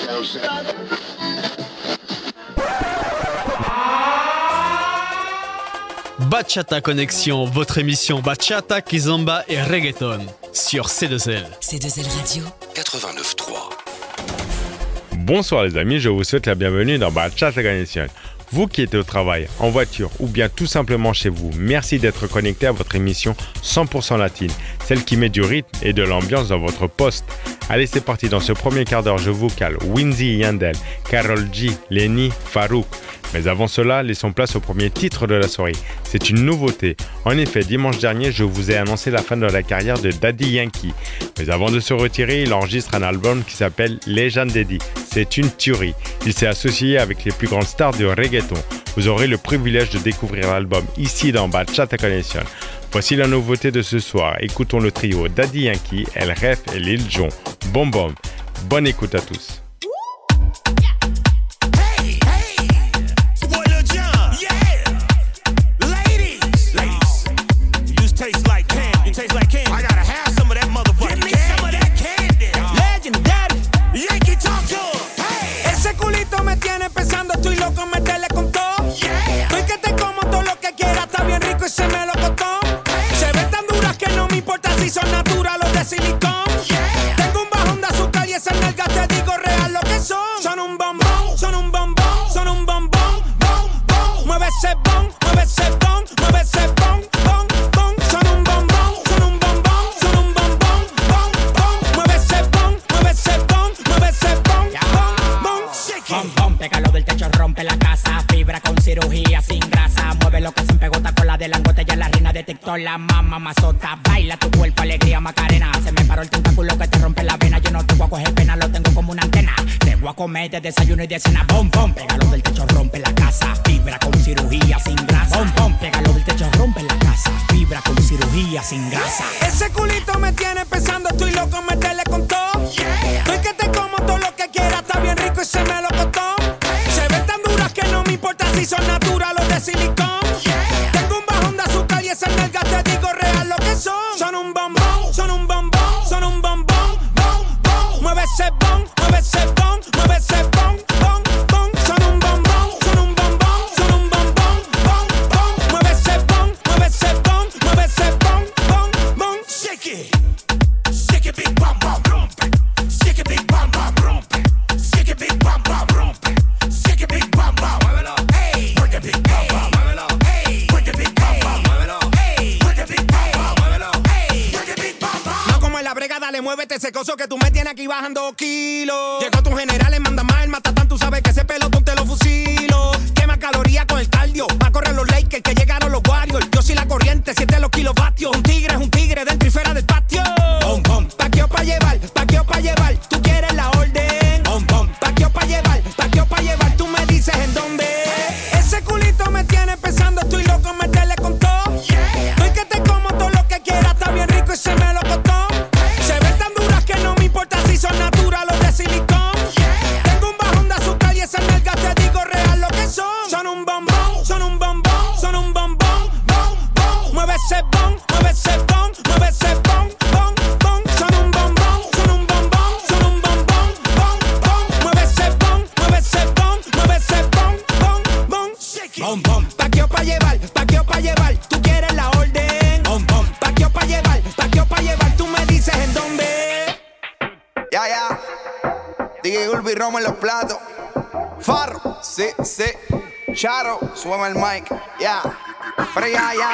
Bachata Connexion, votre émission Bachata, Kizomba et Reggaeton sur C2L. C2L Radio 89.3. Bonsoir les amis, je vous souhaite la bienvenue dans Bachata Connexion. Vous qui êtes au travail, en voiture ou bien tout simplement chez vous, merci d'être connecté à votre émission 100% latine, celle qui met du rythme et de l'ambiance dans votre poste. Allez, c'est parti, dans ce premier quart d'heure, je vous cale Winzy Yandel, Karol G, Lenny, Farouk. Mais avant cela, laissons place au premier titre de la soirée. C'est une nouveauté. En effet, dimanche dernier, je vous ai annoncé la fin de la carrière de Daddy Yankee. Mais avant de se retirer, il enregistre un album qui s'appelle Legend Daddy. C'est une tuerie. Il s'est associé avec les plus grandes stars du reggaeton. Vous aurez le privilège de découvrir l'album ici dans Bachata Connexion. Voici la nouveauté de ce soir. Écoutons le trio Daddy Yankee, El Ref et Lil Jon. Bom bom. Bonne écoute à tous. Son naturales de silicón. Yeah. Tengo un bajón de azúcar y esas nalgas te digo real lo que son. Son un bombón, son un bombón, son un bombón, bom, bom. Mueve ese bon, mueve ese bon, mueve ese bon, bom, bom. Son un bombón, son un bombón, son un bombón, bom, bom. Mueve ese bon, mueve ese bon, mueve ese bon, bom, bom. Bom, bom, pégalo del techo, rompe la casa. Fibra con cirugía sin grasa. Mueve lo que se empegota con la de langote. Ya la reina detectó la mamá mazota. Baila tu cuerpo, alegría, Macarena. Se me paró el tentáculo que te rompe la vena. Yo no te voy a coger pena, lo tengo como una antena. Te voy a comer de desayuno y de cena. Bom, bom, pégalo del techo, rompe la casa. Fibra con cirugía sin grasa. Bom, bom, pégalo del techo, rompe la casa. Fibra con cirugía sin grasa. Ese culito me tiene pensando, estoy loco, meterle con todo. Estoy que te como todo lo que quieras, está bien rico y se me lo costó. Se ven tan duras que no me importa si son naturales o de silicón. Tengo un bajón de azúcar y esas nalgas te digo real lo que son. Son un bombón, son un bombón, son un bombón, bom, bom. Mueve ese bon, mueve ese bon, mueve ese bon, bom, bom. Son un bombón, son un bombón, son un bombón, bom, bom. Mueve ese bon, mueve ese bon, mueve ese bon, bom, bom. Shake it big bam bam rompe. Shake it big bam bam rompe. Shake it big bam bam rompe. Shake it big bam bam. Muévelo, hey. Work it big bam bam. Muévelo, hey. Work it big bam bam. Muévelo, hey. Work it big bam bam. Muévelo, hey. Work it big bam bam. No como en la brega, dale, muévete ese coso que tú me tienes aquí bajando kilos. Llegó tu general, le manda más el matatán, tú sabes que ese pelotón te lo fusilo. Quema calorías con el cardio, va a correr los Lakers que llegaron los Warriors. Yo soy la corriente, siente los kilovatios. Un tigre es un tigre dentro y fuera del patio. Bom, bom. Paqueo pa' llevar, paqueo pa' llevar. Tú quieres la orden. Bom, bom. Paqueo pa' llevar, paqueo pa' llevar. Tú me dices en dónde. Ese culito me tiene pensando, estoy loco, meterle con todo. Estoy que te como todo lo que quieras, está bien rico y se me lo costó. Se ven tan duras que no me importa si son naturales o de silicón. Tengo un bajón de azúcar y esas nalgas te digo real lo que son. Son un bombón, son un bombón, son un bombón, bom, bom. Mueve ese bon, mueve ese bon, mueve ese bon, bom, bom. Son un bombón, son un bombón, son un bombón, bom, bom. Mueve ese bon, mueve ese bon, mueve ese bon, bom, bom. Bom, bom. Paqueo pa' llevar, paqueo pa' llevar. Tú quieres la orden. Bom, bom. Paqueo pa' llevar, paqueo pa' llevar. Tú me dices en dónde. Ya. DJ Ulvi Romo en los platos. Farro, sí. Charo, súbeme el mic. Ya. Pero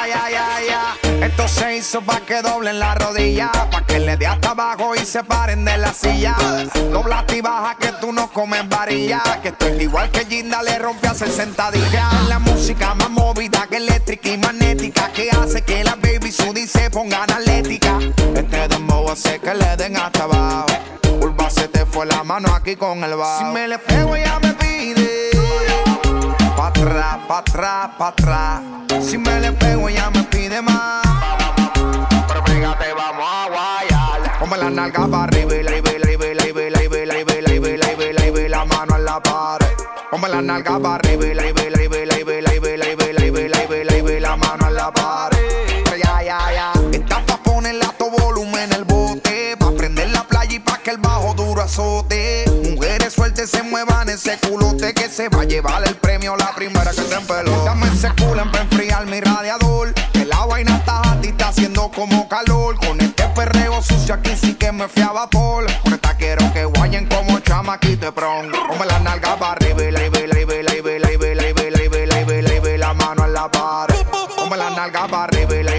ya. Esto se hizo pa' que doblen la rodilla, pa' que le dé hasta abajo y se paren de la silla. Doblate y baja que tú no comes varilla, que esto es igual que Ginda le rompe a hacer sentadilla. La música más movida que eléctrica y magnética, que hace que las baby Sudi se pongan atlética. Este dembow hace que le den hasta abajo. Urba se te fue la mano aquí con el bajo. Si me le pego ella me pide pa' atrás, pa' atrás, pa' atrás. Si me le pego ella me pide más. Pero pégate, vamos a guayar. Ponme la nalga pa' arriba y la mano en la pared. Ponme la nalga pa' arriba y la mano en la pared. Pero ya. Está pa' ponerle a todo volumen el bote, pa' prender la playa y pa' que el bajo duro azote. Mujeres sueltas fuerte se mueva en ese culote que se va a llevar el premio la primera que se empeló. Dame ese culo para enfriar mi radiador, que la vaina está a ti, está haciendo como calor. Con este perreo sucio aquí sí que me fui a vapor. Con esta quiero que guayen como chamaquito de pron. Ponme la nalga para arriba y la mano en la pared. Ponme la nalga para arriba y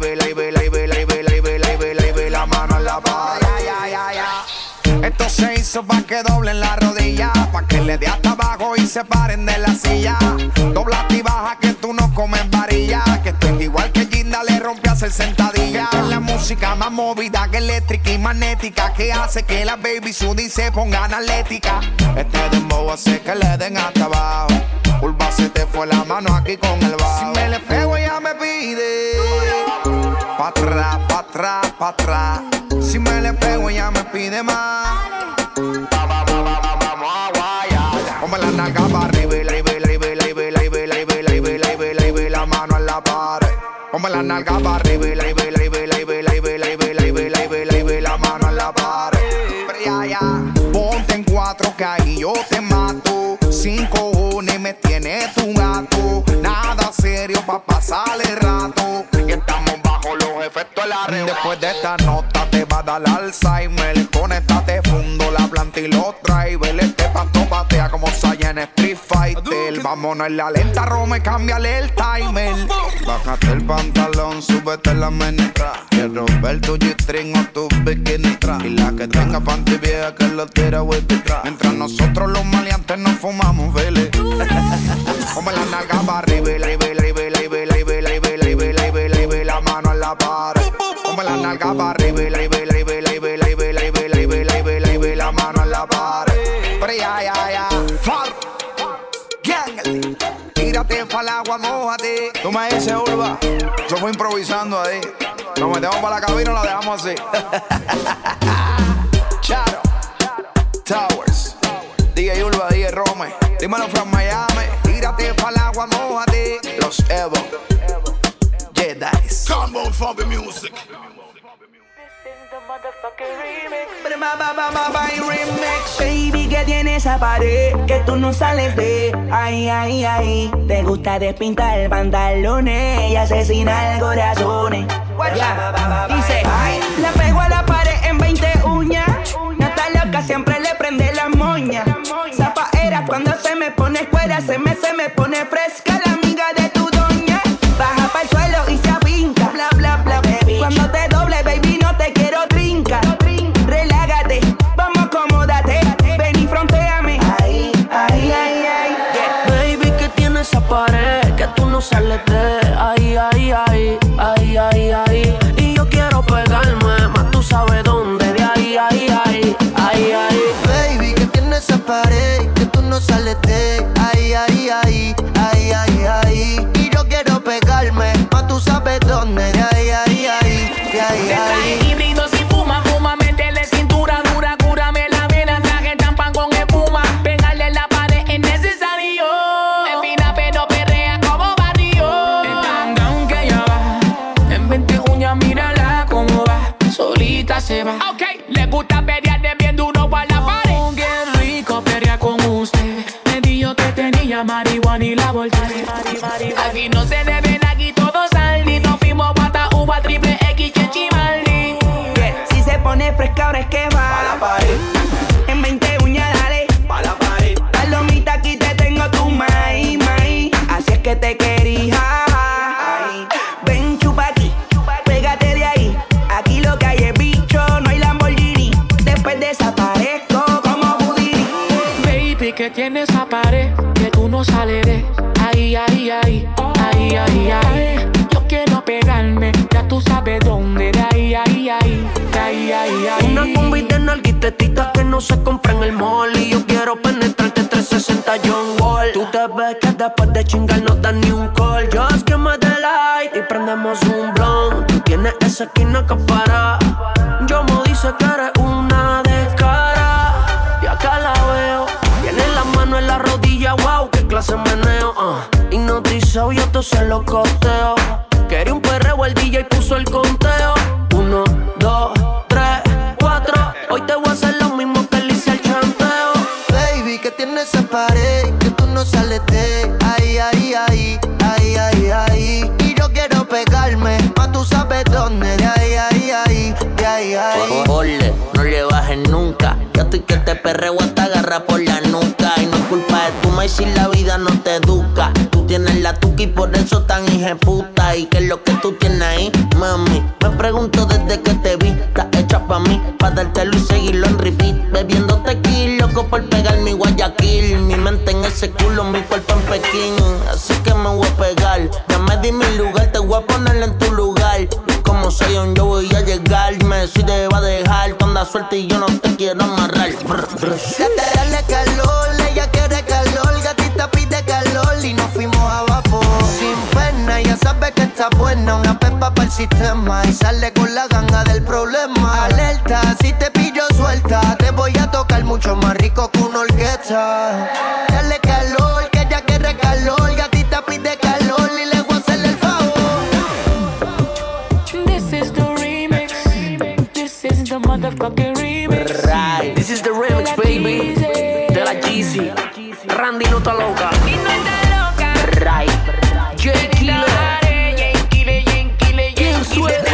la mano en la pared. Esto se hizo pa' que doblen la rodilla, pa' que le dé hasta abajo y se paren de la silla. Dobla y baja que tú no comes varilla, que esto es igual que Ginda le rompe a hacer sentadilla. Esta es la música más movida que eléctrica y magnética, que hace que las baby sudi se pongan atlética. Este dembow hace que le den hasta abajo. Urba se te fue la mano aquí con el bajo. Si me le pego ella me pide pa' atrás, pa' atrás, pa' atrás. Si me le pego ella me pide más. Ponme la nalga para arriba y la mano en la pared. Ponme la nalga para arriba y la mano en la pared. Ponte en 4 que ahí yo te mato. 5 cojones me tiene tu gato. Nada serio pa' pasar el rato. Y estamos bajo los efectos de la red. Después de esta nota te va a dar Alzheimer. Conéctate, fundo la planta y los drivers. Este pasto patea como Saya en Street Fighter. Vámonos en la lenta, Rome, cámbiale el timer. Bájate el pantalón, súbete la menestra. Quiero ver tu G-string o tu bikini. Y la que tenga panty vieja que lo tira with the trap. Mientras nosotros los maleantes nos fumamos, vele. Ponme la nalga para arriba y la mano en la pared. Ponme la nalga para arriba y la mano en la pared. Pero ya, Far, Gang, tírate pa'l agua, mójate. Tú me dices, Urba, yo fui improvisando ahí. Nos metemos para la cabina y la dejamos así. Charo, Towers, DJ Urba, DJ Rome. Dímelo from Miami. Tírate pa'l agua, mójate. Los Evo, Jedi's. Come on for the music. Baby, que tienes esa pared que tú no sales de ay, ay, ay. Te gusta despintar pantalones y asesinar corazones. Dice, ay, la pego a la pared en 20 uñas. No está loca, siempre le prende las moñas. Zapaera cuando se me pone escuela, se me pone fresca la amiga de tu doña. Baja pa'l suelo y se apinca, bla, bla, bla, baby. Cuando te doble, baby, no te quiero trinca. Relágate, vamos, acomódate. Ven y frontéame. Ay, ay, ay, ay, yeah. Baby, que tiene esa pared que tú no sales de ay, ay, ay, ay, ay, ay. Y yo quiero pegarme, más tú sabes dónde. De ay, ay, ay, ay, ay. Baby, que tiene esa pared que tú no sales de ay, ay, ay, ay, ay, ay. Y yo quiero pegarme, más tú sabes dónde. De ay, ay, ay, de ay, Te traje ay. híbrido si fuma, métele cintura dura, cúrame la vena, traje champán con espuma, pegarle en la pared es necesario. Espina pero perrea como barrio. Es tan down que ya va, en 20 uñas mírala cómo va, solita se va. Ok, le gusta pelear de bien duro para la pared. Oh, qué rico pelear con usted, me dijo que tenía marihuana y la volteé. Aquí no se deben, aquí todos salen, nos fuimos pata uva triple X que chimaldi. Si se pone fresca ahora es que va Pa' la pared, en 20 uñas, dale. pa' la pared. Palomita, aquí te tengo tu maíz, maíz. Así es que te quería. Ay. Ven, chupa aquí, pégate de ahí. Aquí lo que hay es bicho, no hay Lamborghini. Después desaparezco como Houdini. Baby, que tienes esa pared que tú no sales de ay, ay, ay, ay, ay, ay. Yo quiero pegarme, ya tú sabes dónde. De ay, ay, ay, ay, ay, ay. Una combi de nalguitetitas que no se compra en el mall. Y yo quiero penetrarte 360 John Wall. Tú te ves que después de chingar no das ni un call. Just give me the light y prendemos un blunt. Tú tienes esa esquina que para. Yo me dice que eres una descara. Y acá la veo, tiene la mano en la rodilla. Wow, qué clase meneo. Hipnotizado, yo todo se lo costeo. Quería un perreo, el DJ puso el conteo. 1, 2, 3, 4. Hoy te voy a hacer lo mismo que le hice al chanteo. Baby, que tiene esa pared que tú no sales de ahí, ahí, ahí, ahí, ahí, ahí. Y yo quiero pegarme, más tú sabes dónde, de ahí, ahí, ahí, de ahí, ahí. Ole, no le bajes nunca. Yo estoy que te perreo hasta agarrar por la nuca. Y no es culpa de tu maíz si la vida no te educa. Tú tienes la tuca y por eso tan hijeputa. ¿Y qué es lo que tú tienes ahí, mami? Me pregunto desde que te vi. Estás hecha pa' mí, pa' dártelo y seguirlo en repeat. Bebiendo tequila, loco por pegar mi Guayaquil. Mi mente en ese culo, mi cuerpo en Pekín. Así que me voy a pegar. Ya me di mi lugar, te voy a ponerle en tu lugar. Como soy un yo voy a llegarme. Si te va a dejar, tú andas suelta y yo no te quiero amarrar. Ya te dale calor, ella quiere calor. Gatita pide calor y nos fuimos a vapor. Sin pena, ya sabe que está buena. Una pepa para el sistema y sale con la ganga del problema. Alerta, si te pillo suelta, te voy a tocar mucho más rico que una orquesta. Dale calor, que ella quiere calor. Gatita pide calor y le voy a hacerle el favor. This is the remix. This is the motherfucking remix. Right. This is the remix, baby. De la Jeezy. Randy no está loca. Y no está loca. Right. J Killer. ¿Quién suena?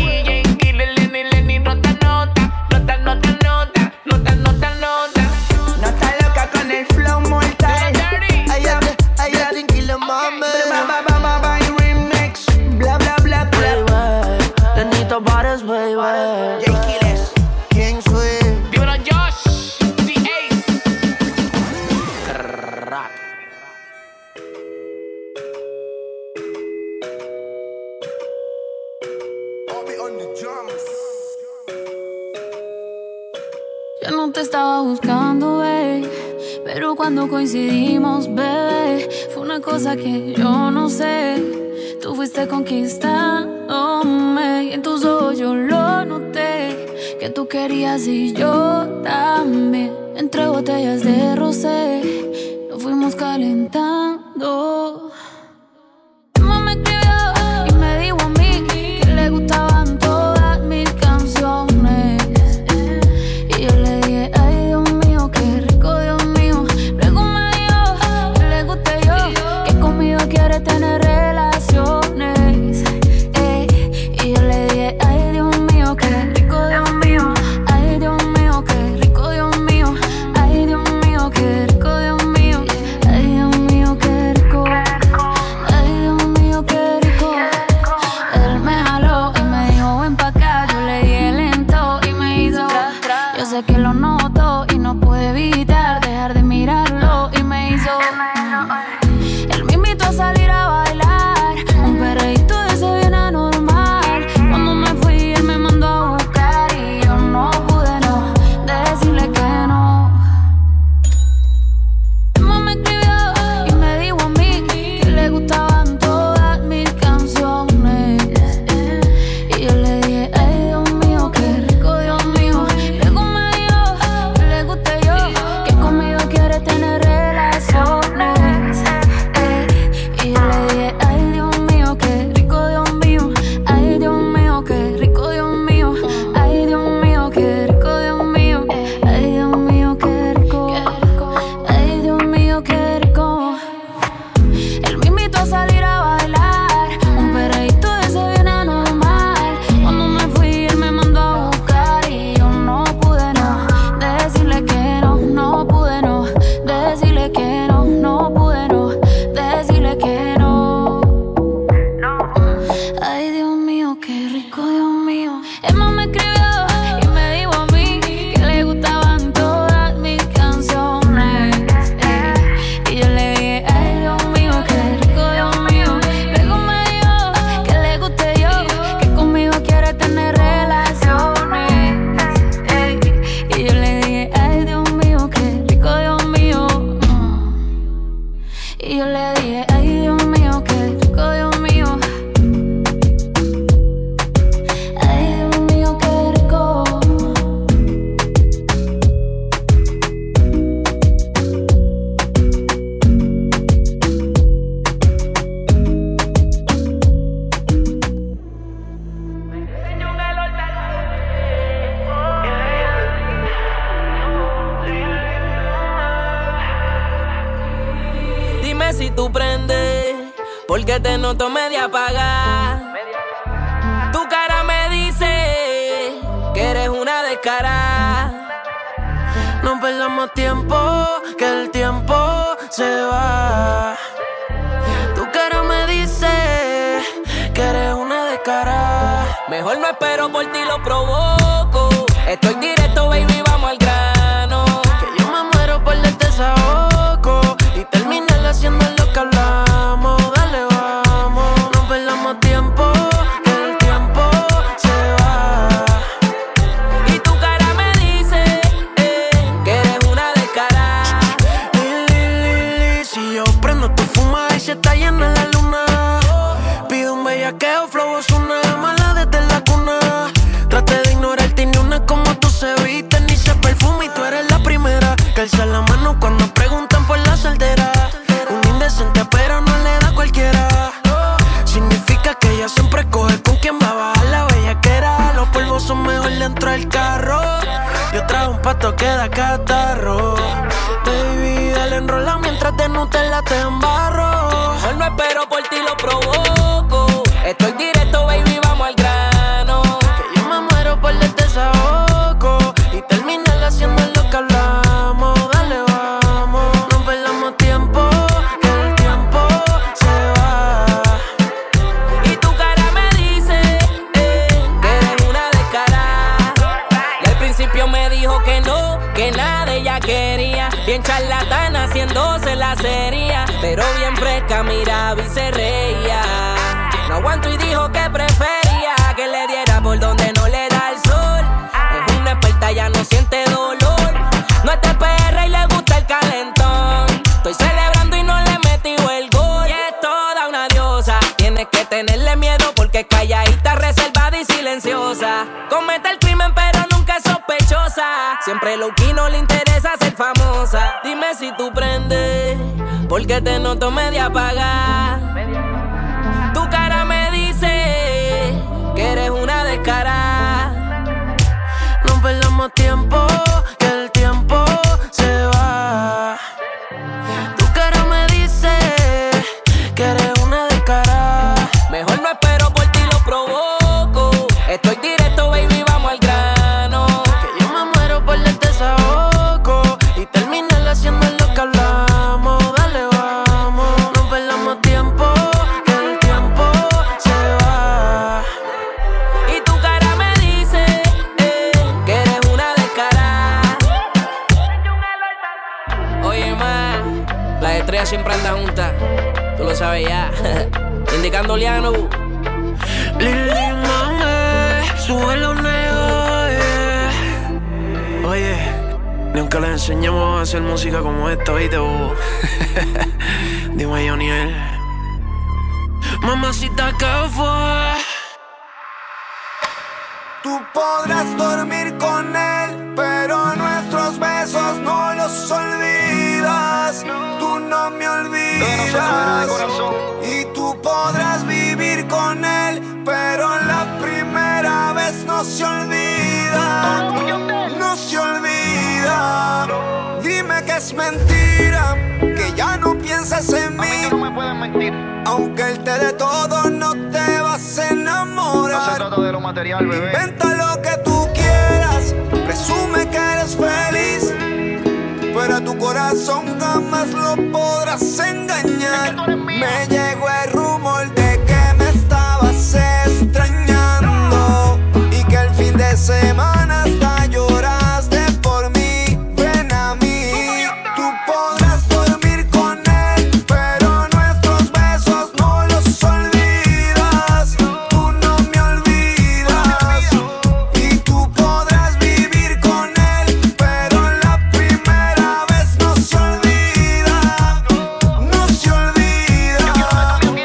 No está loca con el flow mortal. Ella tranquila, mami. Remix. Bla bla bla bla. Lenito Bares, baby. ¿Quién soy? Dímelo, Josh. The Ace. Rap. Yo no te estaba buscando, babe, pero cuando coincidimos, bebé, fue una cosa que yo no sé. Tú fuiste conquistándome y en tus ojos yo lo noté, que tú querías y yo también. Entre botellas de rosé nos fuimos calentando. Tu mamá me escribió y me dijo a mí que le gustaban todas mis canciones. Y yo le dije, ay Dios mío, qué rico, Dios mío. Luego me dijo que le guste yo, que conmigo quiere tener relaciones. Y yo le dije, ay Dios mío, qué rico, Dios mío. Ay Dios mío, qué rico, Dios mío. Ay Dios mío, qué rico, Dios mío. Ay Dios mío, qué rico. Dime si tú prendes, porque te noto media apagada. Tu cara me dice que eres una descarada. No perdamos tiempo, que el tiempo se va. Tu cara me dice que eres una descarada. Mejor no espero por ti, lo provoco. Estoy directo, baby, vamos al grano. Que yo me muero por este desahogo y terminar haciendo lo que hablamos. Dale, vamos, no perdamos tiempo, que el tiempo se va. Y tu cara me dice que eres una descarada. Si yo prendo, tú fumas y se está llena la luna. Pido un bellaqueo, flow Ozuna, mala desde la cuna. Traté de ignorarte y ni una como tú se viste, ni se perfume y tú eres la primera que alza la mano cuando preguntan por la soltera. Un indecente pero no le da cualquiera. Significa que ella siempre escoge con quién va a bajar la bellaquera. Los polvos son mejor dentro del carro. Yo trajo un pato que da catarro. Baby, dale enrola mientras de Nutella te embarro. Hoy no espero por ti, lo provoco. Estoy directo, baby, vamos al grano. Que yo me muero por el desahogo y terminar haciendo lo que hablamos. Dale, vamos, no perdamos tiempo, que el tiempo se va. Y tu cara me dice que eres una descarada. Y al principio me dijo que no, que nada ella quería. Bien charlatana haciéndose la seria, pero bien fresca miraba y se reía. No aguanto y dijo que prefería que le diera por donde no le da el sol. Es una experta, ya no siente dolor. No es TPR y le gusta el calentón. Estoy celebrando y no le metí el gol. Y es toda una diosa, tienes que tenerle miedo porque es calladita, reservada y silenciosa. Comete el crimen pero nunca es sospechosa. Siempre low key, no le interesa ser famosa. Dime si tú prendes, porque te noto media apagada. Tu cara me dice que eres una descarada. No perdamos tiempo, que el tiempo se va. Tu cara me dice que eres una descarada. Mejor no espero por ti, lo provoco. Estoy directo, baby, vamos al grano. Que yo me muero por el desahogo y terminar haciendo lo que hablamos. Dale, vamos, no perdamos tiempo, que el tiempo se va. Y tu cara me dice que eres una descarada. Oye, man, las estrellas siempre andan juntas. Tú lo sabes ya. Indicando Liano. Lili, mame, sube los negos, yeah. Oye, nunca les enseñamos a hacer música como esta, ¿viste vos? Dime, Joniel. Mamacita, ¿qué fue? Tú podrás dormir con él, pero nuestros besos no los olvidas. Tú no me olvidas. Y tú podrás vivir con él, pero la primera vez no se olvida. No se olvida. Dime que es mentira, que ya no piensas en mí. No me puedes mentir. Aunque él te dé todo, no te vas a enamorar. No se trata de lo material, bebé. Inventa lo que tú quieras, presume que eres feliz, pero a tu corazón jamás lo podrás engañar. Me llegó el rumor de que me estabas extrañando y que el fin de semana hasta lloraste por mí. Ven a mí, tú podrás dormir con él, pero nuestros besos no los olvidas. Tú no me olvidas. Y tú podrás vivir con él, pero la primera vez no se olvida. No se olvida.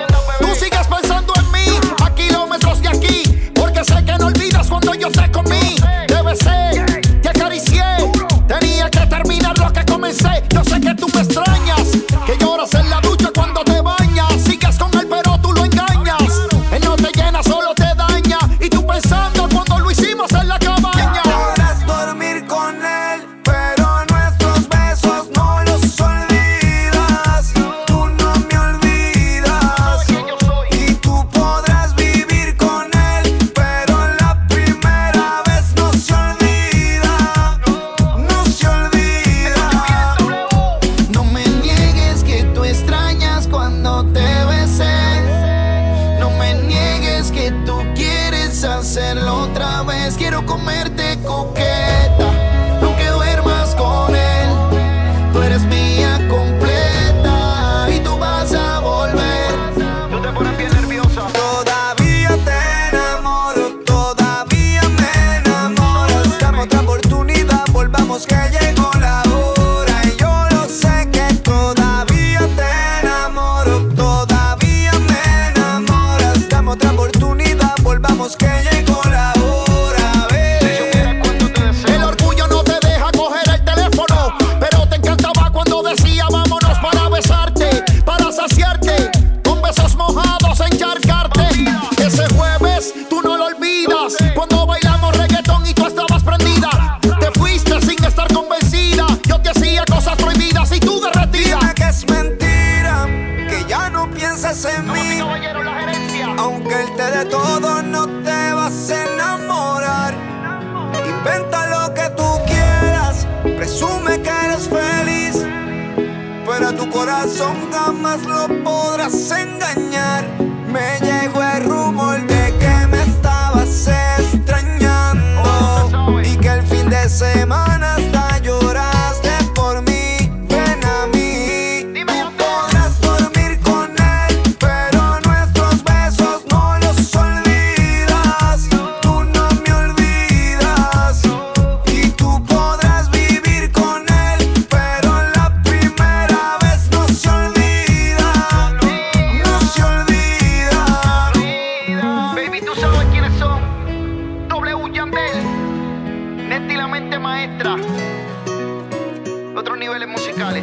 piensas en mí. Aunque él te dé todo, no te vas a enamorar. Inventa lo que tú quieras, presume que eres feliz, pero a tu corazón jamás lo podrás engañar. Me llegó el rumor de que me estabas extrañando y que el fin de semana hasta lloraste por mí. Ven a mí, tú podrás dormir con él, pero nuestros besos no los olvidas. Tú no me olvidas y tú podrás vivir con él, pero la primera vez no se olvida, no se olvida. Baby, tú sabes quiénes son. W Yandel, Neti la mente maestra. Otros niveles musicales.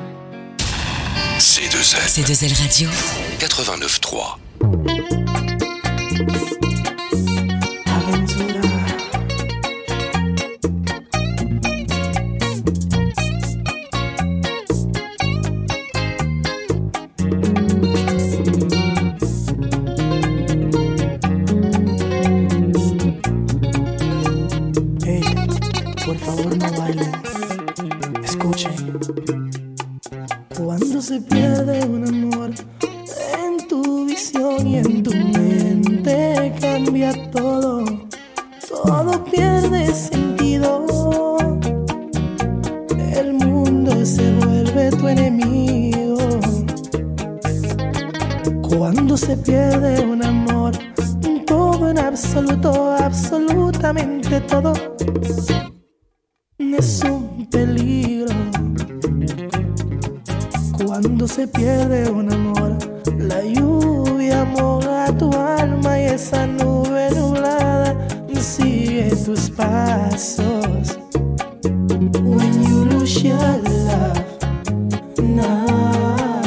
C2L Radio 89.3. Hey, por favor no bailen. Escuchen. Cuando se pierde un amor en tu visión y en tu mente cambia todo, todo pierde sentido. El mundo se vuelve tu enemigo. Cuando se pierde un amor, todo en absoluto, absolutamente todo es un peligro. Cuando se pierde un amor, la lluvia moja tu alma y esa nube nublada sigue tus pasos. When you lose your love, no.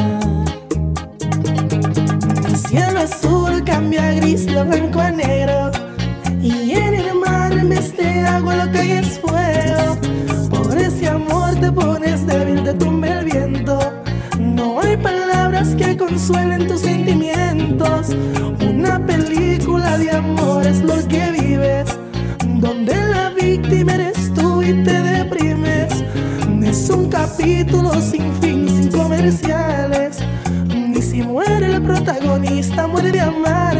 El cielo azul cambia a gris, lo blanco a negro, y en el mar en vez de agua lo que hay es fuego. Por ese amor te pones débil, te tumba el viento. No hay palabras que consuelen tus sentimientos. Una película de amor es lo que vives, donde la víctima eres tú y te deprimes. Es un capítulo sin fin, sin comerciales. Ni si muere el protagonista, muere de amar.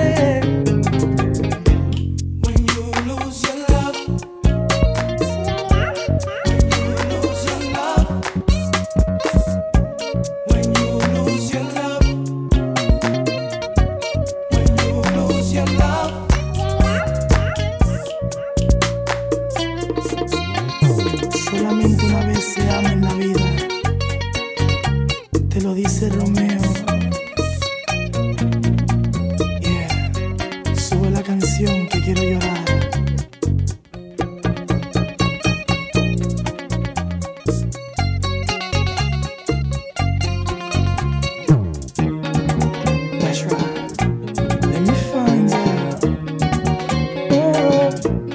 Solamente una vez se ama en la vida, te lo dice Romeo. Yeah, sube la canción que quiero llorar. That's right, let me find out. Oh.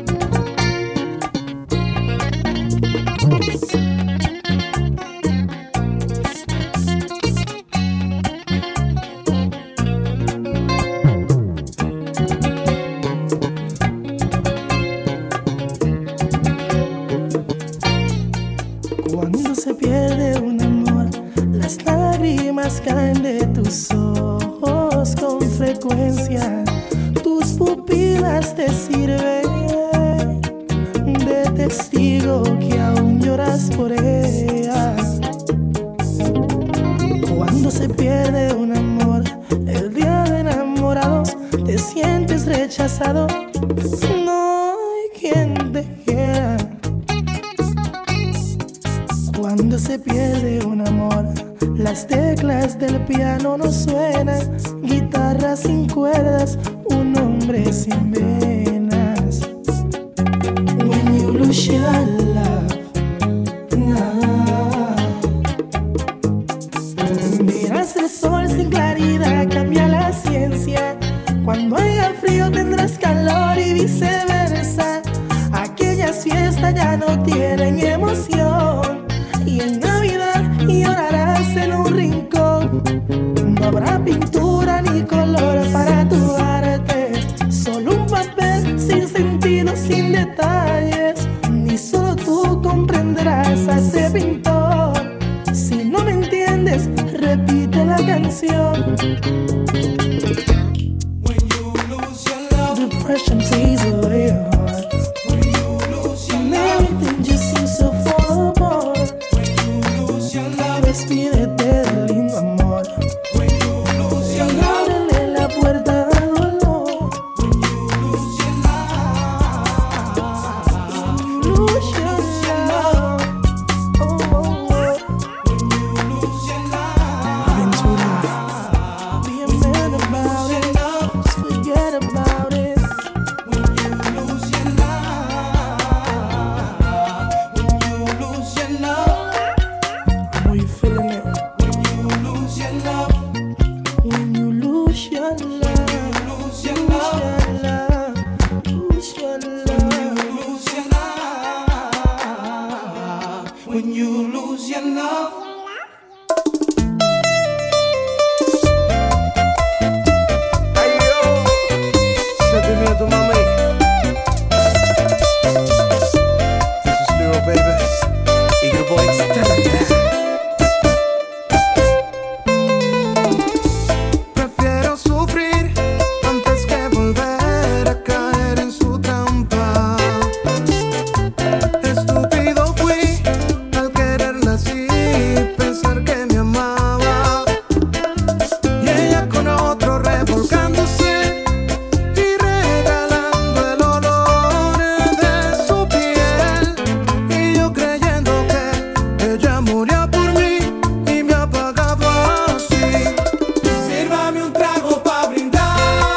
Cuando se pierde un amor, las lágrimas caen de tus ojos con frecuencia. Tus pupilas te sirven de testigo que aún lloras por ella. Cuando se pierde un amor, el día de enamorados te sientes rechazado. No hay quien te quiera. Cuando se pierde un amor, las teclas del piano no suenan, guitarra sin cuerdas, un hombre sin venas. When you lose your love, no. Miras el sol sin claridad, cambia la ciencia. Cuando haya frío tendrás calor y viceversa. Aquellas fiestas ya no tienen emoción, y en Navidad llorarás en un rincón. No habrá pintura repite la canción. Depression takes away your heart. And everything just seems to fall apart. Despídete del lindo amor. Y ábrele la puerta al dolor. Lose your love. Been too long. Be a man about it. Just forget about it. I know you're feeling it. When you lose your love. When you lose your love. Lose your love. Lose your love. Lose your love. When you lose your love. Sentimiento, mami. This is Little Baby y Grupo Externa. Prefiero sufrir antes que volver a caer en su trampa. Estúpido fui al quererla así, pensar que me amaba. Y ella con otro revolcándose y regalando el olor de su piel. Y yo creyendo que ella moría por mí y me ha pagado así. Sírvame un trago pa' brindar,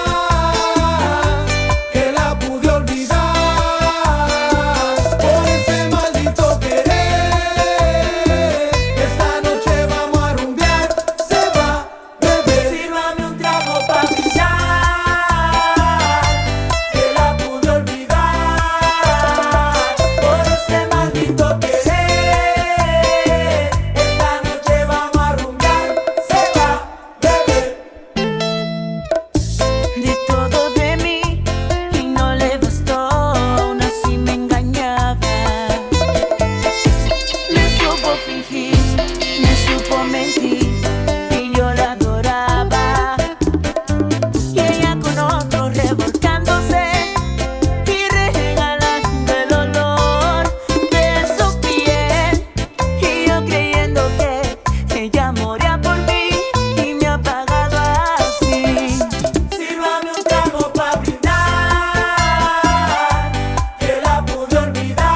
que la pude olvidar por ese maldito querer. Esta noche vamos a rumbear, se va, bebé. Sírvame un trago pa' brindar, que la pude olvidar por ese maldito querer. Esta noche vamos a rumbear, se va, bebé. De todo de mí y no le bastó, aún así me engañaba. Me supo fingir, me supo mentir, y yo la adoraba. Y ella con otro revolcándose y regalando el olor de su piel. Y yo creyendo que ella moría por mí y me ha pagado así. Sírvame un trago pa' brindar, que la pude olvidar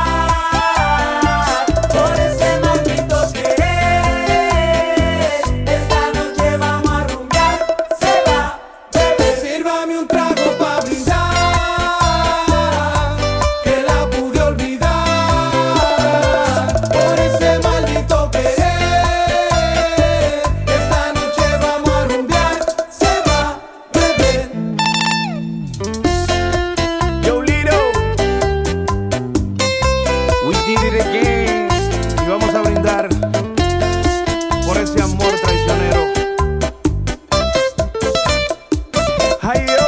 por ese maldito querer. Esta noche vamos a rumbear, se va, bebé. Sírvame un trago pa' brindar, que la pude olvidar por ese maldito querer. Esta noche vamos a rumbear, se va, bebé. Yo, Lito, we did it again. Y vamos a brindar por ese amor traicionero. Ay, yo.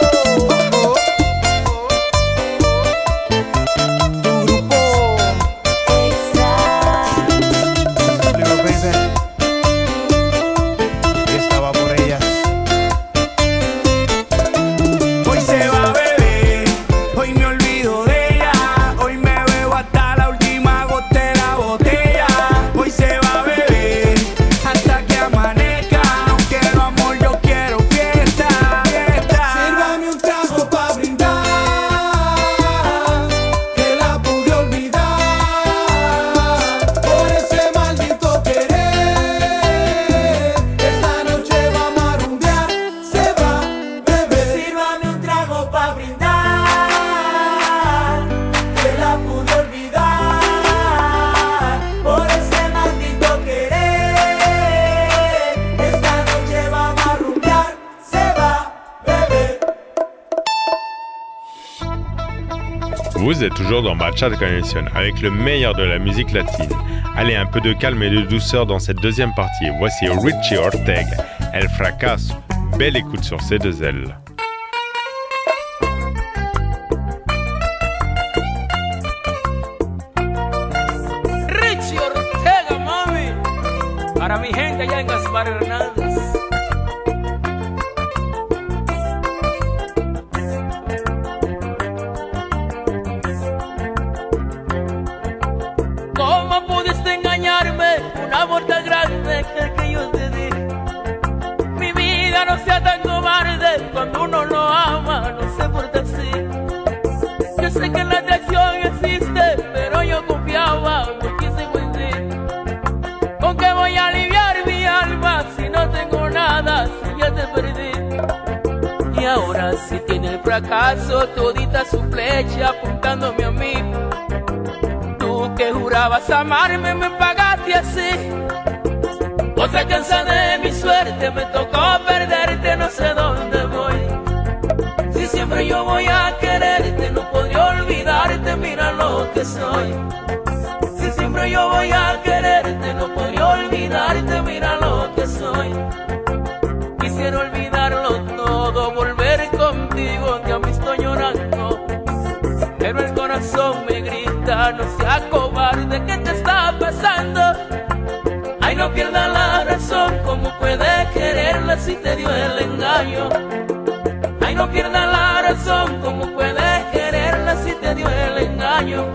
Tu grupo Little Baby. Estaba por ella. Hoy se va, bebé. Hoy me olvido de ella. Hoy me bebo hasta la última gota de la botella. Hoy se va, bebé, hasta que amanezca. No quiero amor, yo quiero fiesta, fiesta. Sírvame un trago pa' brindar, que la pude olvidar por ese maldito querer. Esta noche vamos a rumbear, se va, bebé. Sírvame un trago pa' brindar, que la pude olvidar por ese maldito querer. Esta noche vamos a rumbear, se va, bébé. Vous êtes toujours dans Bachata Connection avec le meilleur de la musique latine. Allez, un peu de calme et de douceur dans cette deuxième partie. Voici Richie Ortega, El Fracaso. Belle écoute sur C2L. Richie Ortega, mami. Para mi gente allá en Gaspar Hernández. ¿Cómo pudiste engañarme? Un amor tan grande que yo te di. Mi vida no sea tan cobarde, cuando uno lo ama no se porta así. Yo sé que la atracción existe, pero yo confiaba muchísimo en ti. ¿Con qué voy a aliviar mi alma si no tengo nada, si ya te perdí? Y ahora si tiene el fracaso todita su flecha apuntándome a mí. Tú que jurabas amarme me pagaste así. Otra cansa de mi suerte, me tocó perderte, no sé dónde voy. Si siempre yo voy a quererte, no podría olvidarte, mira lo que soy. Si siempre yo voy a quererte, no podría olvidarte, mira lo que soy. Quisiera olvidarlo todo, volver contigo, que a mí estoy llorando. Pero el corazón me grita, no seas cobarde, ¿qué te está pasando? Ay, no pierdas la razón, ¿cómo puedes quererla si te dio el engaño? Ay, no pierdas la razón, ¿cómo puedes quererla si te dio el engaño?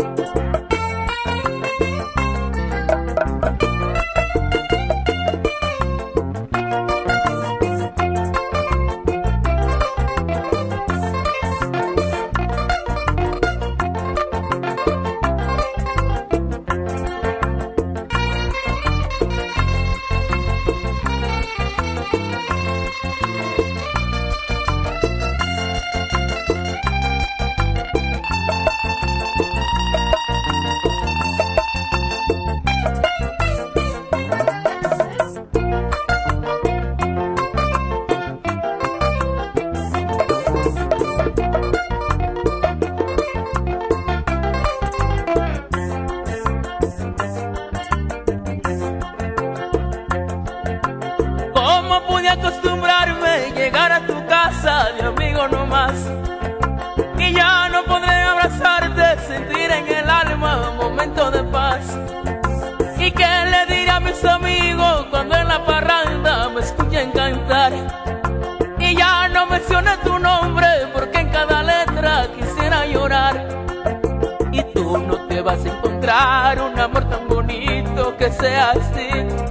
Y ya no menciona tu nombre, porque en cada letra quisiera llorar. Y tú no te vas a encontrar un amor tan bonito que sea así.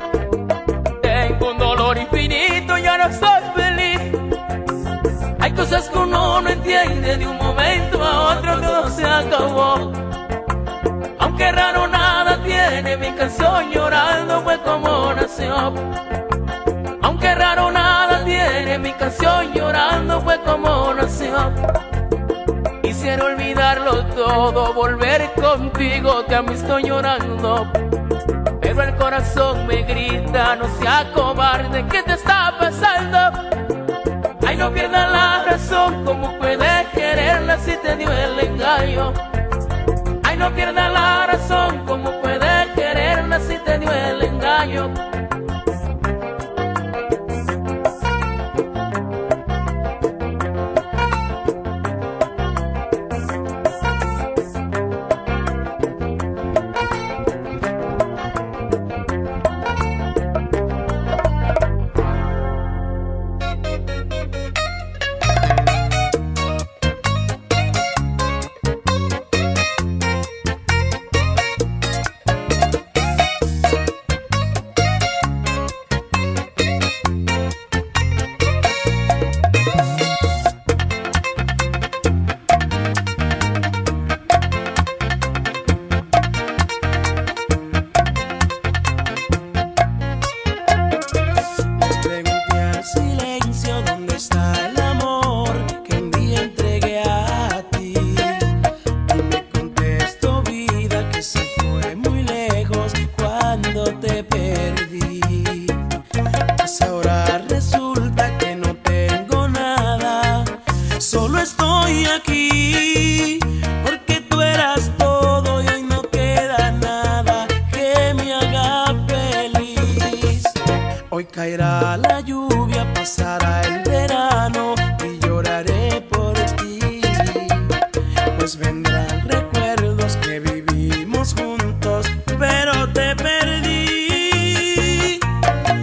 Tengo un dolor infinito, ya no soy feliz. Hay cosas que uno no entiende, de un momento a otro todo se acabó. Aunque raro nada tiene, mi canción llorando fue como nació. Aunque raro nada tiene, mi canción llorando fue como nació. Quisiera olvidarlo todo, volver contigo, que a mí estoy llorando. Pero el corazón me grita, no seas cobarde, ¿qué te está pasando? Ay, no pierdas la razón, ¿cómo puedes quererla si te dio el engaño? Ay, no pierdas la razón, ¿cómo puedes quererla si te dio el engaño? Caerá la lluvia, pasará el verano y lloraré por ti, pues vendrán recuerdos que vivimos juntos, pero te perdí.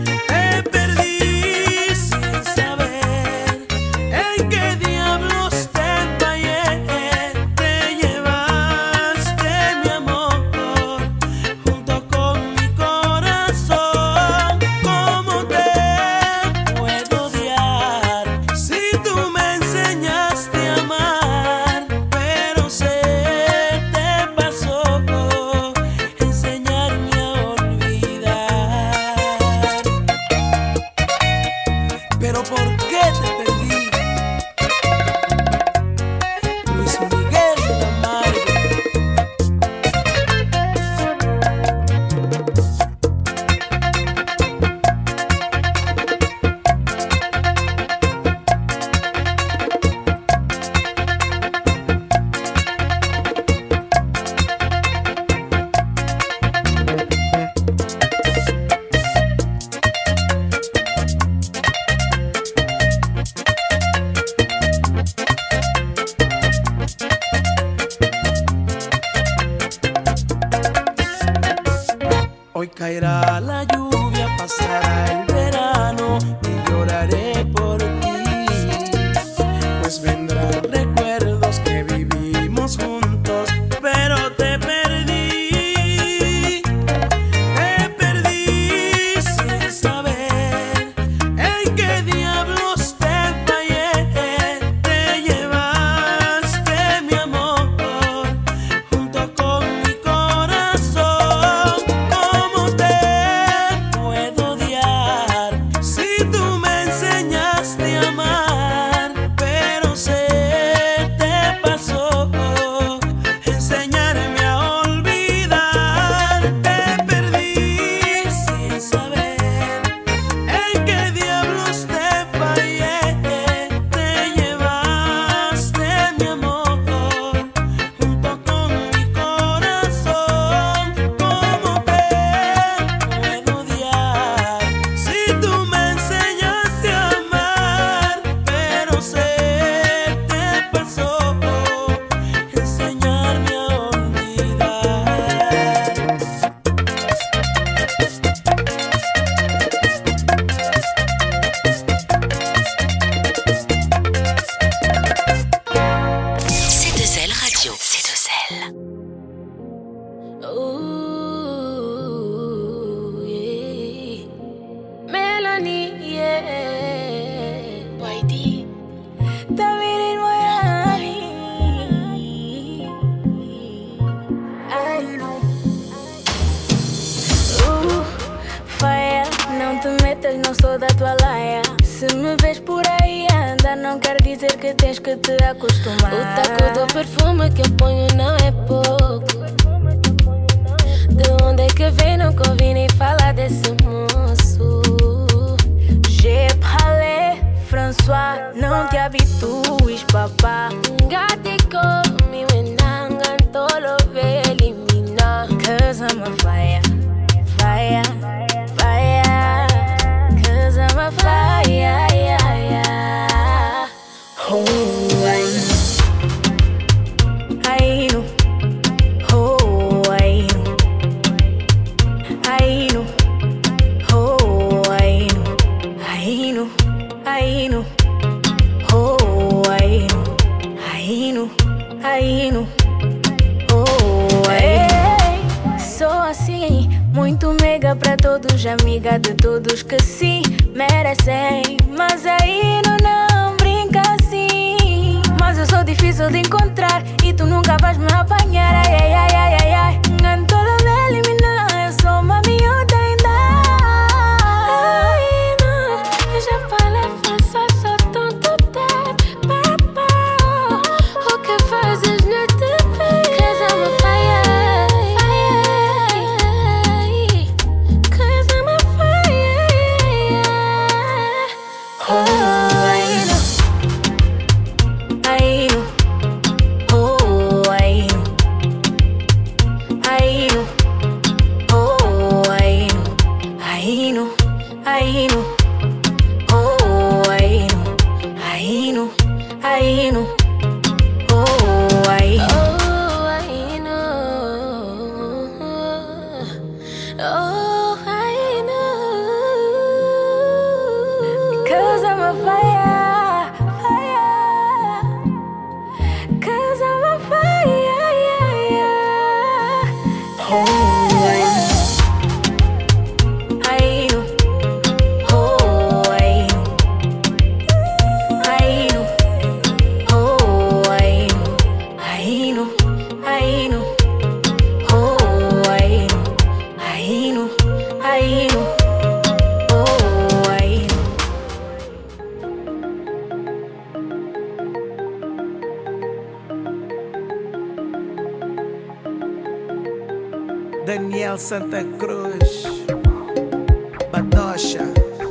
Moyani, yeah. YD. David in Moyani. I know. Fire, não te metas, não sou da tua laia. Se me vês por aí andar, não quer dizer que tens que te acostumar. O taco do perfume que eu ponho não é pouco. De onde é que vem, nunca ouvi nem falar desse moço. J'ai parlé, François, não te habitues, papá. Gati comigo e nangan, tolo ve elimina. Cause I'm a fire, fire, fire. Cause I'm a fire, yeah, yeah. Oh, I know. Oh, I know. I know. Oh, I know. I know. I know. Oh, I know. I know. I know. Oh, I know. Sou assim, muito mega pra todos, amiga de todos que sim merecem. Mas aí não brinca assim. Mas eu sou difícil de encontrar e tu nunca vais me apanhar. Ai, ai, ai, ai, ai, ai. Não tô de eliminar, eu sou uma miúda ainda. Ai, não, eu já falei, faça só tonto de papo. O que fazes não te vê. Cause I'm a fire, fire. Cause I'm a fire. Oh, I know. I know. Oh, I know. I know. Oh, I know. I know. I know. Oh, I know. I know. I know. Oh, I know. Oh, I know. Oh, I know. Because I'm a fire, fire. Cause I'm a fire, yeah, yeah. Oh, I know. Oh, I know. I know. Oh, I know. I know. I know. Oh, I know. I know. I know. Oh, I know. Daniel Santa Cruz, Badocha.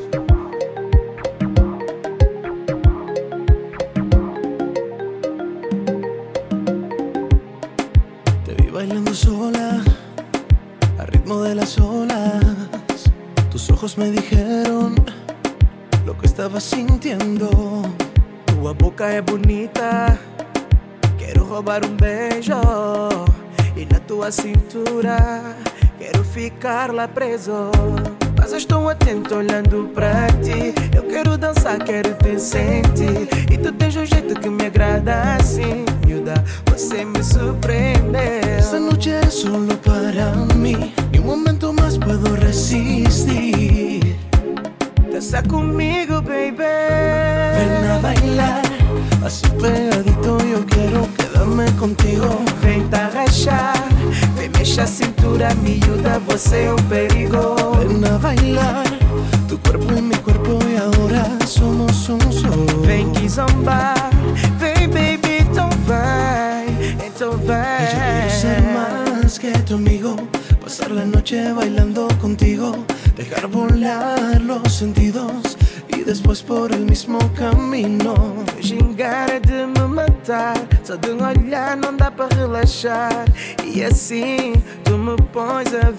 Te vi bailando sola, al ritmo de las olas. Tus ojos me dijeron lo que estaba sintiendo. Tu boca es bonita, quero roubar beijo. E na tua cintura quero ficar lá preso. Mas eu estou atento olhando pra ti. Eu quero dançar, quero te sentir. E tu tens um jeito que me agrada assim. Miúda, você me surpreendeu. Esta noche es solo para mí. Ni un momento más puedo resistir. Dança comigo, baby. Ven a bailar, así pegadito yo quiero quedarme contigo. Vem tarrachar, vem mexe a cintura, miúda, você é perigo. Ven a bailar, tu cuerpo y mi cuerpo y ahora somos un solo. Vem que zombar, vem baby, então vai, então vai. Yo quiero ser más que tu amigo, pasar la noche bailando contigo, dejar volar los sentidos y después por el mismo camino. Gingar de me matar, só de olhar não dá pra relaxar. E assim tu me pões a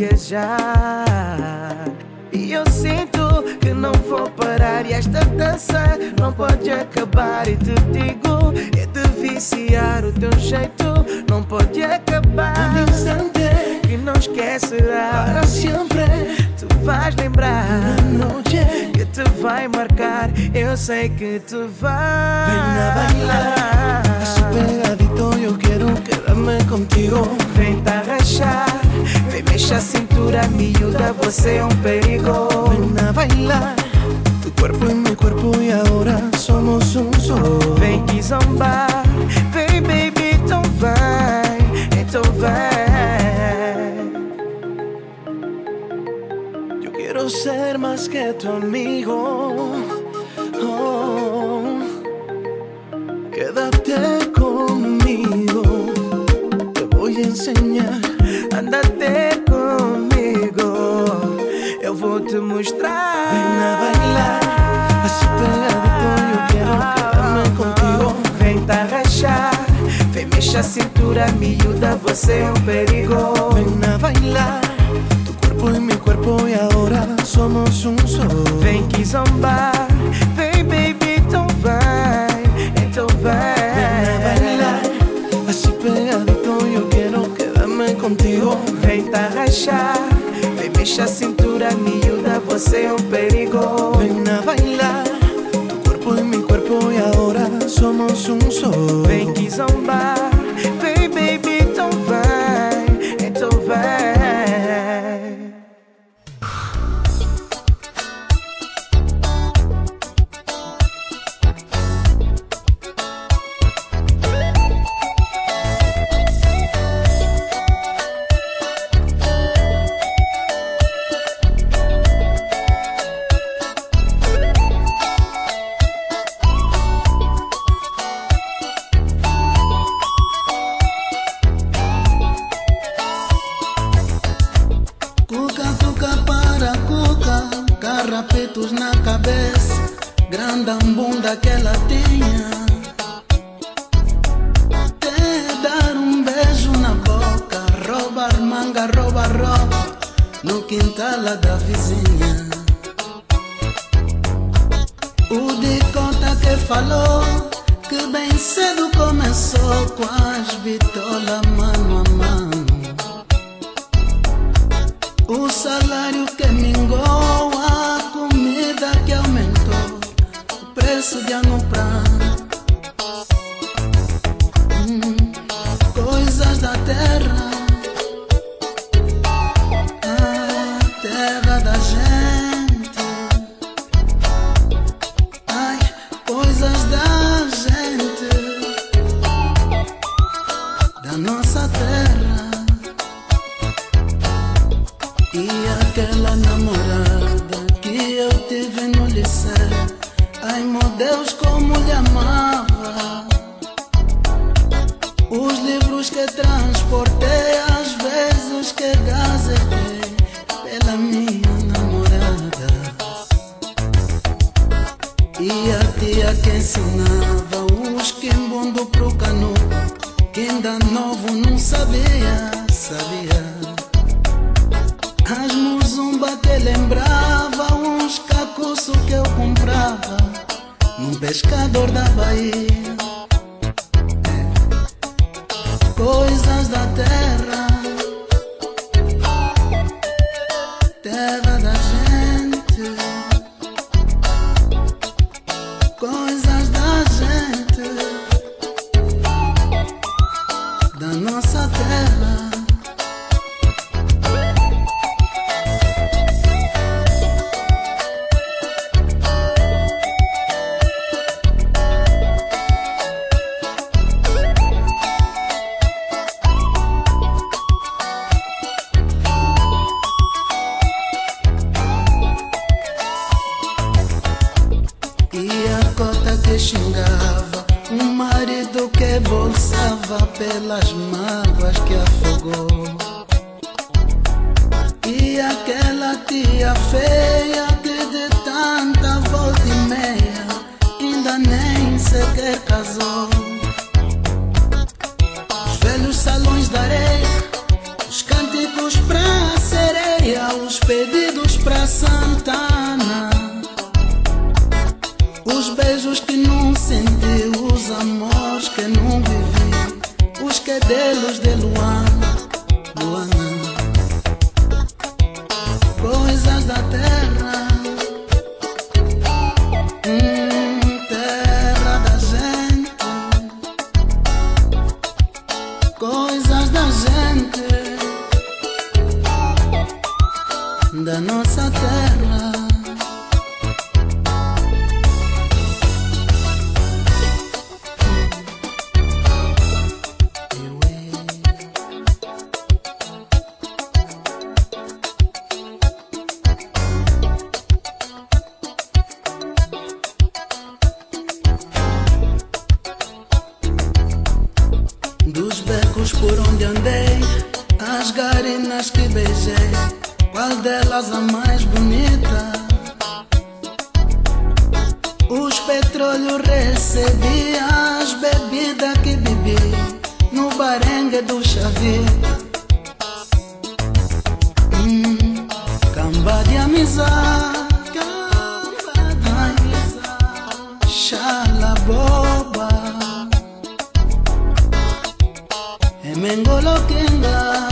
viajar. E eu sinto que não vou parar. E esta dança não pode acabar. E te digo, é de viciar. O teu jeito não pode acabar. Um instante que não esquecerá. Para sempre tu vais lembrar. Uma noite que te vai marcar. Eu sei que tu vai. Ven a bailar, así pegadito yo quiero quedarme contigo. Vem tarrachar, vem mexe a cintura, miúda, você é perigo. Ven a bailar, cuerpo y mi cuerpo y ahora somos un solo. Vem que zombar, vem baby, então vai, então vai. Yo quiero ser más que tu amigo. Oh, quédate conmigo, te voy a enseñar. Andate comigo, eu vou te mostrar. Ven a bailar, así pegadito, yo quiero quedarme contigo. Vem tarraxar, vem mexer a cintura miúda, você é um perigo. Ven a bailar, tu cuerpo y mi cuerpo y ahora somos un solo. Vem que zombar, vem baby, então vai, então vai. Ven a bailar, así pegadito, yo quiero quedarme contigo. Vem tarraxar, vem mexer a cintura miúda, você é um perigo. Ven a bailar, tu cuerpo y mi cuerpo y ahora somos un solo. Vem que zombar, vem baby, então vai, então vai. Carrapetos na cabeça, grande bunda que ela tinha. Até dar beijo na boca, roubar manga, rouba roupa no quintal da vizinha. O de conta que falou que bem cedo começou com as bitolas mano a mano. O salário que mingou, a comida que aumentou, o preço de aloprar. Coisas da terra, a terra da gente. Ai, coisas da gente, da nossa terra. E aquela namorada que eu tive no liceu, ai meu Deus, como lhe amava. Os livros que transportei, as vezes que gazetei pela minha namorada. E a tia que ensinava os quimbundo pro canu, que ainda novo não sabia. As muzumba que lembrava, uns cacuços que eu comprava num pescador da Bahia. Coisas da terra, terra da gente. Coisas da gente, da nossa terra. Xingava um marido que bolsava pelas mágoas que afogou. E aquela tia feia que de tanta volta e meia ainda nem sequer casou. Os velhos salões da areia, os cânticos pra sereia, os pedidos pra Santana, os beijos que não senti, os amores que não vivi, os quedelos de Luana, Luana. Coisas da terra, terra da gente. Coisas da gente, da nossa terra. meninas que beijei, qual delas a mais bonita? Os petróleos recebi, as bebidas que bebi no barengue do Xavier. Camba de amizade, chala boba, emengolo kenga,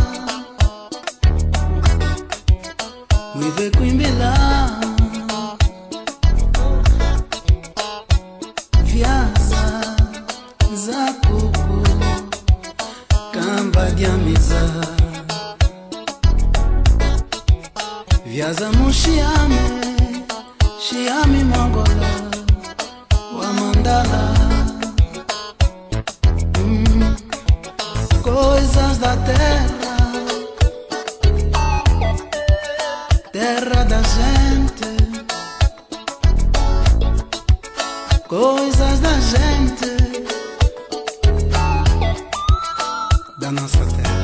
vive quimbila, viaza za kuku, camba de amizade. Viaza mushiame, shiame mongola, wa mandala. Coisas da terra, terra da gente. Coisas da gente, da nossa terra.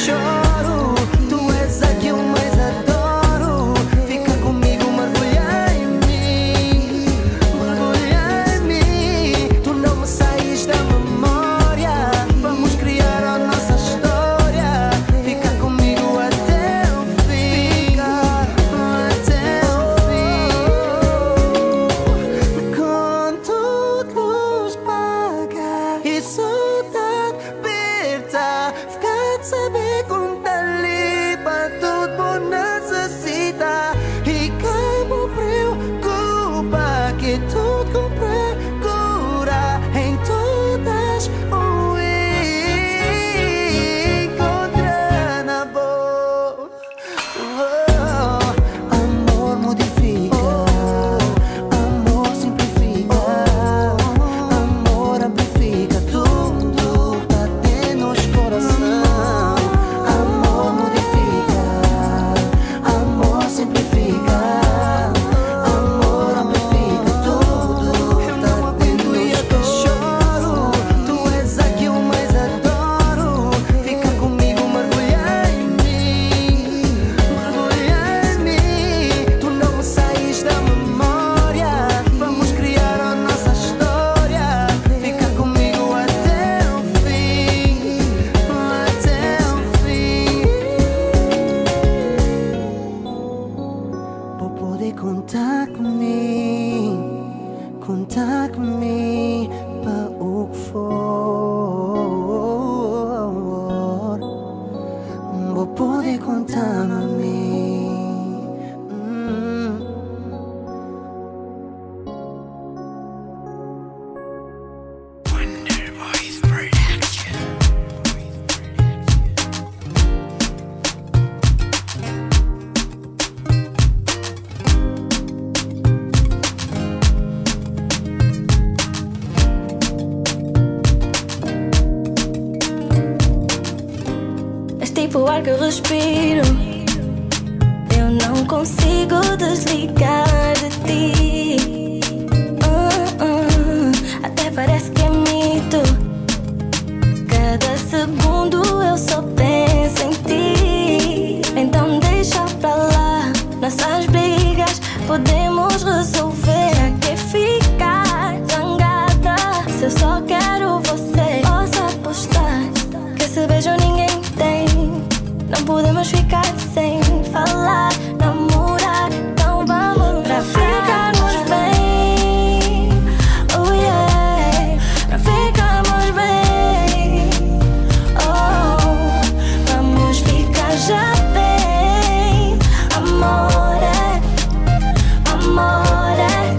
Choro, tu és a que eu mais adoro. Fica comigo, mergulhar pode contar comigo para o que for. Vou poder contar comigo. O ar que eu respiro, eu não consigo desligar de ti. Até parece que é mito. Cada segundo eu só penso em ti. Então deixa pra lá nossas brigas, podemos resolver. Pra que ficar zangada se eu só quero você? Posso apostar que esse beijo ninguém tem. Não podemos ficar sem falar, namorar, então vamos pra ficarmos bem. Oh yeah, pra ficarmos bem. Oh, vamos ficar já bem. Amore, amore.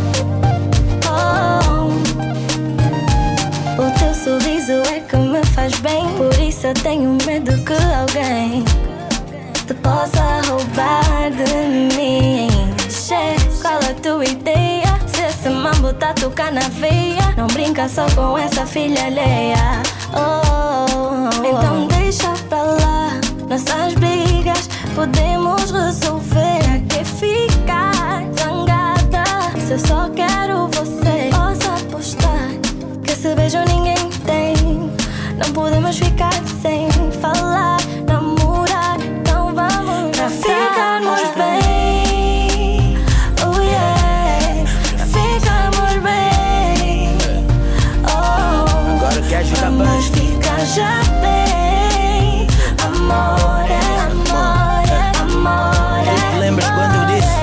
Oh, o teu sorriso é que me faz bem. Por isso eu tenho medo que alguém te possa roubar de mim. Che, qual a tua ideia? Se esse mambo tá tocar na veia, não brinca só com essa filha alheia. Oh, então deixa pra lá nossas brigas, podemos resolver. Pra que ficar zangada se eu só quero você? Posso apostar que esse beijo ninguém tem. Não podemos ficar sem falar, namorar, então vamos pra ficarmos bem. Oh yeah, pra ficarmos bem. Oh, agora que ajuda vamos ficar já bem. Amore, amore, amore. Tu te lembras quando eu disse?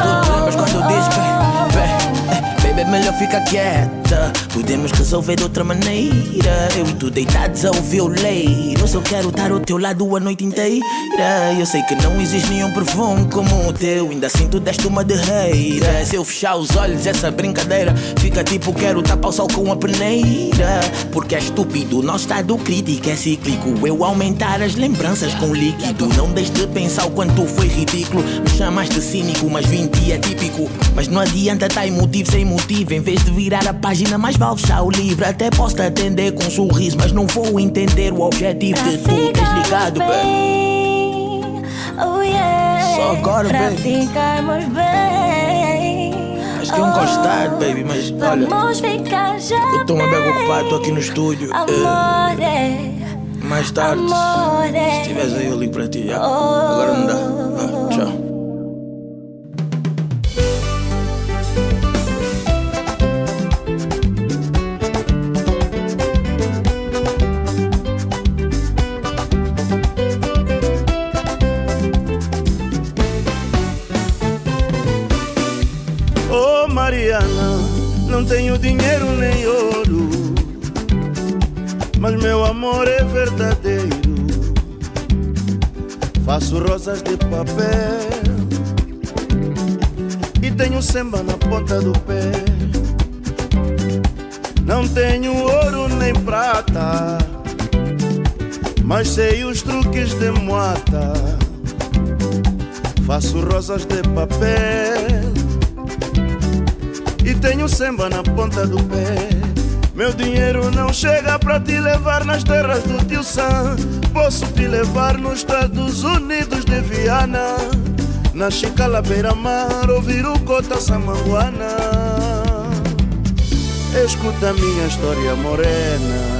Baby, melhor fica quieta. Podemos resolver de outra maneira. Eu e tu deitados ao violeiro. Eu só quero estar ao teu lado a noite inteira. Eu sei que não existe nenhum perfume como o teu. Ainda assim tu deste uma derreira. Se eu fechar os olhos essa brincadeira fica tipo quero tapar o sol com a peneira. Porque é estúpido, nosso estado crítico é cíclico. Eu aumentar as lembranças com líquido. Não deixes de pensar o quanto foi ridículo. Me chamaste cínico, mas 20 é típico. Mas não adianta estar emotivo sem motivo. Em vez de virar a página mais vale fechar o livro. Até posso te atender com um sorriso, mas não vou entender o objetivo de tu teres ligado, bem. Oh yeah, só agora, pra baby. ficarmos bem. Acho que é um gostar, baby, mas olha, vamos ficar já eu tô bem ocupado, tô aqui no estúdio. Amore, mais tarde, amore. se estiveres aí eu ligo para ti, já. Agora não dá. Tchau. Mariana, não tenho dinheiro nem ouro, mas meu amor é verdadeiro. Faço rosas de papel e tenho samba na ponta do pé. Não tenho ouro nem prata, mas sei os truques de moata. Faço rosas de papel e tenho samba na ponta do pé. Meu dinheiro não chega pra te levar nas terras do tio Sam. Posso te levar nos Estados Unidos de Viana, na Chicala beira-mar, ouvir o Cota Samanguana. Escuta minha história morena.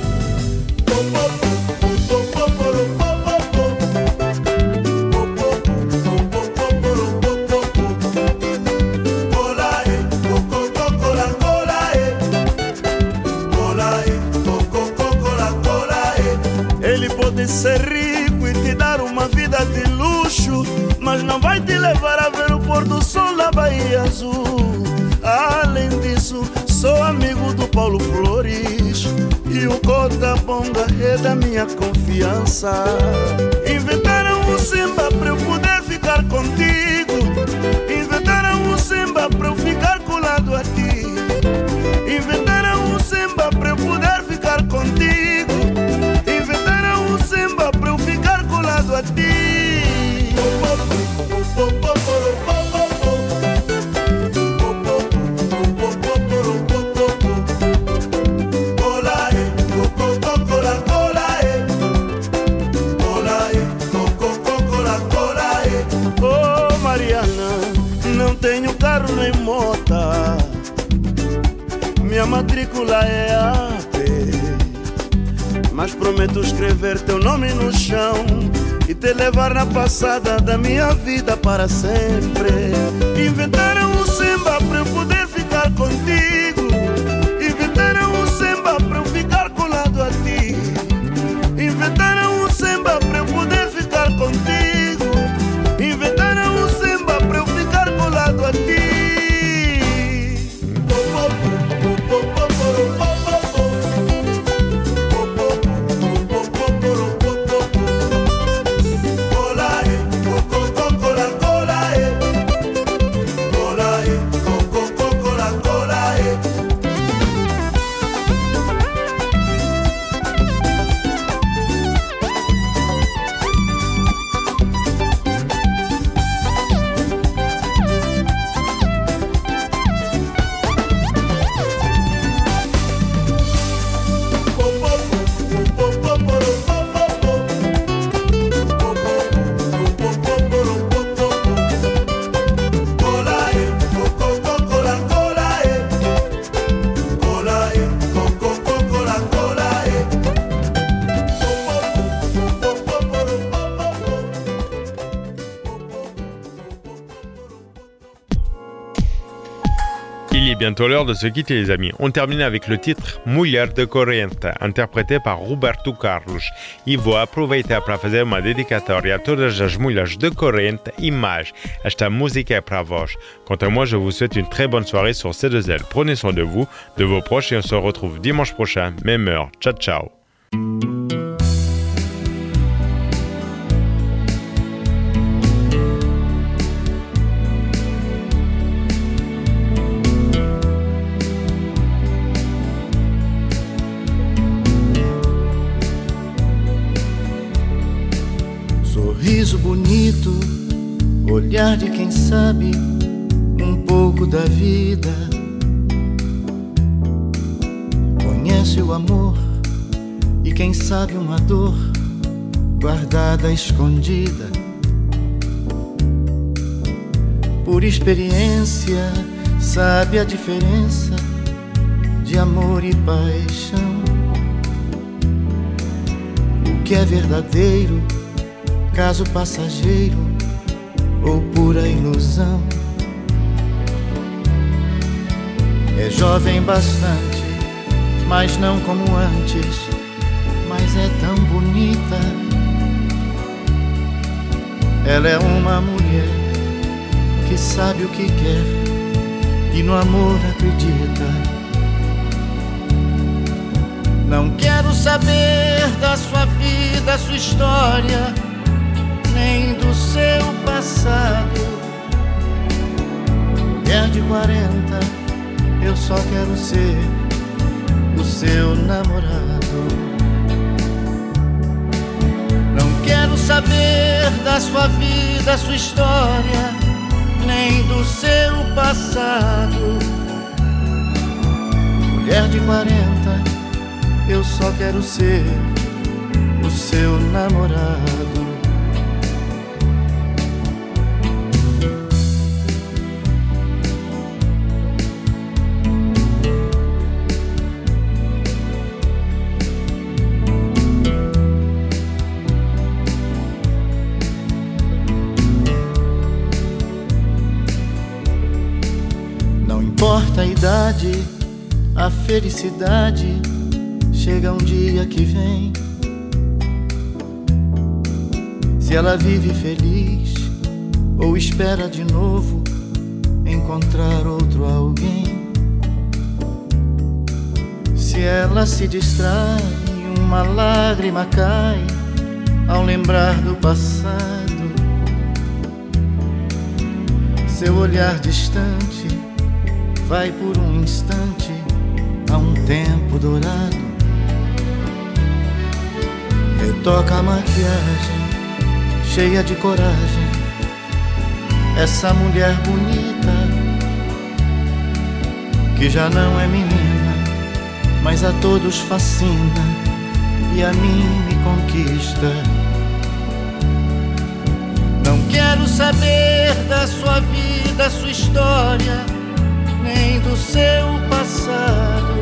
Ser rico e te dar uma vida de luxo, mas não vai te levar a ver o pôr do sol da Bahia Azul. Além disso, sou amigo do Paulo Flores, e o Cota Bonga é da minha confiança. Inventaram um samba pra eu poder ficar contigo. Inventaram um samba pra eu ficar colado a ti. Inventaram um samba pra eu poder ficar contigo. Inventaram um samba pra eu ficar colado a ti. Oh Mariana, não tenho carro nem mota, minha matrícula é AP, mas prometo escrever teu nome no chão e te levar na passada da minha vida para sempre. Inventaram um samba pra eu poder ficar contigo. Inventaram um samba pra eu ficar colado a ti. Inventaram um samba pra eu poder ficar contigo. Inventaram um samba pra eu ficar colado a ti. Il est bientôt l'heure de se quitter les amis. On termine avec le titre Mulher de Corrente, interprété par Roberto Carlos. E vou aproveitar para fazer uma dedicatória a todas as mulheres de Corrente e mais. Esta música é para vós. Quant à moi, je vous souhaite une très bonne soirée sur C2L. Prenez soin de vous, de vos proches et on se retrouve dimanche prochain, même heure. Ciao, ciao. Sorriso bonito, olhar de quem sabe um pouco da vida. Conhece o amor e quem sabe uma dor guardada, escondida. Por experiência sabe a diferença de amor e paixão. O que é verdadeiro, caso passageiro ou pura ilusão. É jovem bastante, mas não como antes, mas é tão bonita. Ela é uma mulher que sabe o que quer e no amor acredita. Não quero saber da sua vida, sua história, nem do seu passado. Mulher de 40, eu só quero ser o seu namorado. Não quero saber da sua vida, sua história, nem do seu passado. Mulher de 40, eu só quero ser o seu namorado. importa a idade, a felicidade chega um dia que vem. Se ela vive feliz ou espera de novo encontrar outro alguém. Se ela se distrai, uma lágrima cai ao lembrar do passado. Seu olhar distante vai por um instante a um tempo dourado. Retoca a maquiagem, cheia de coragem, essa mulher bonita que já não é menina, mas a todos fascina e a mim me conquista. Não quero saber da sua vida, sua história, nem do seu passado.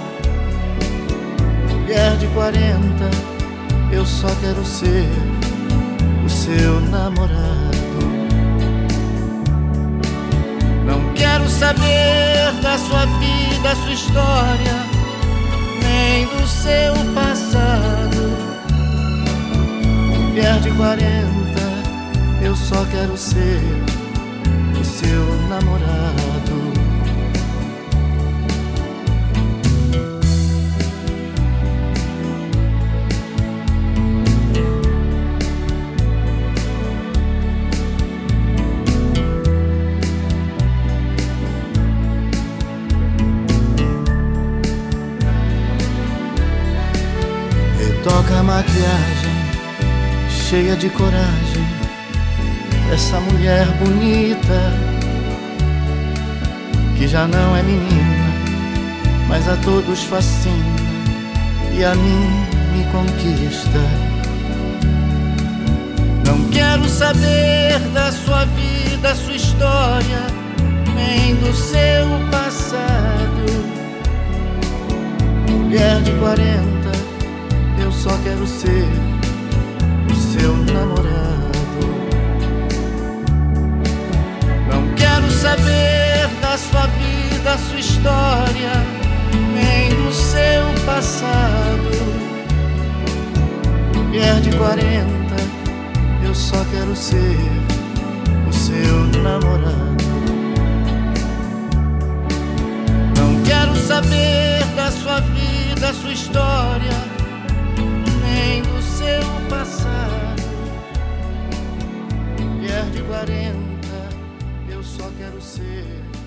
Mulher de 40, eu só quero ser o seu namorado. Não quero saber da sua vida, sua história, nem do seu passado. Mulher de 40, eu só quero ser o seu namorado. Retoca a maquiagem, cheia de coragem, essa mulher bonita que já não é menina, mas a todos fascina e a mim me conquista. Não quero saber da sua vida, sua história, nem do seu passado. Mulher de 40, eu só quero ser o seu namorado. Não quero saber da sua vida, sua história, nem do seu passado. Mulher de 40, eu só quero ser o seu namorado. Não quero saber da sua vida, sua história, nem do seu passado. Mulher de 40, eu só quero ser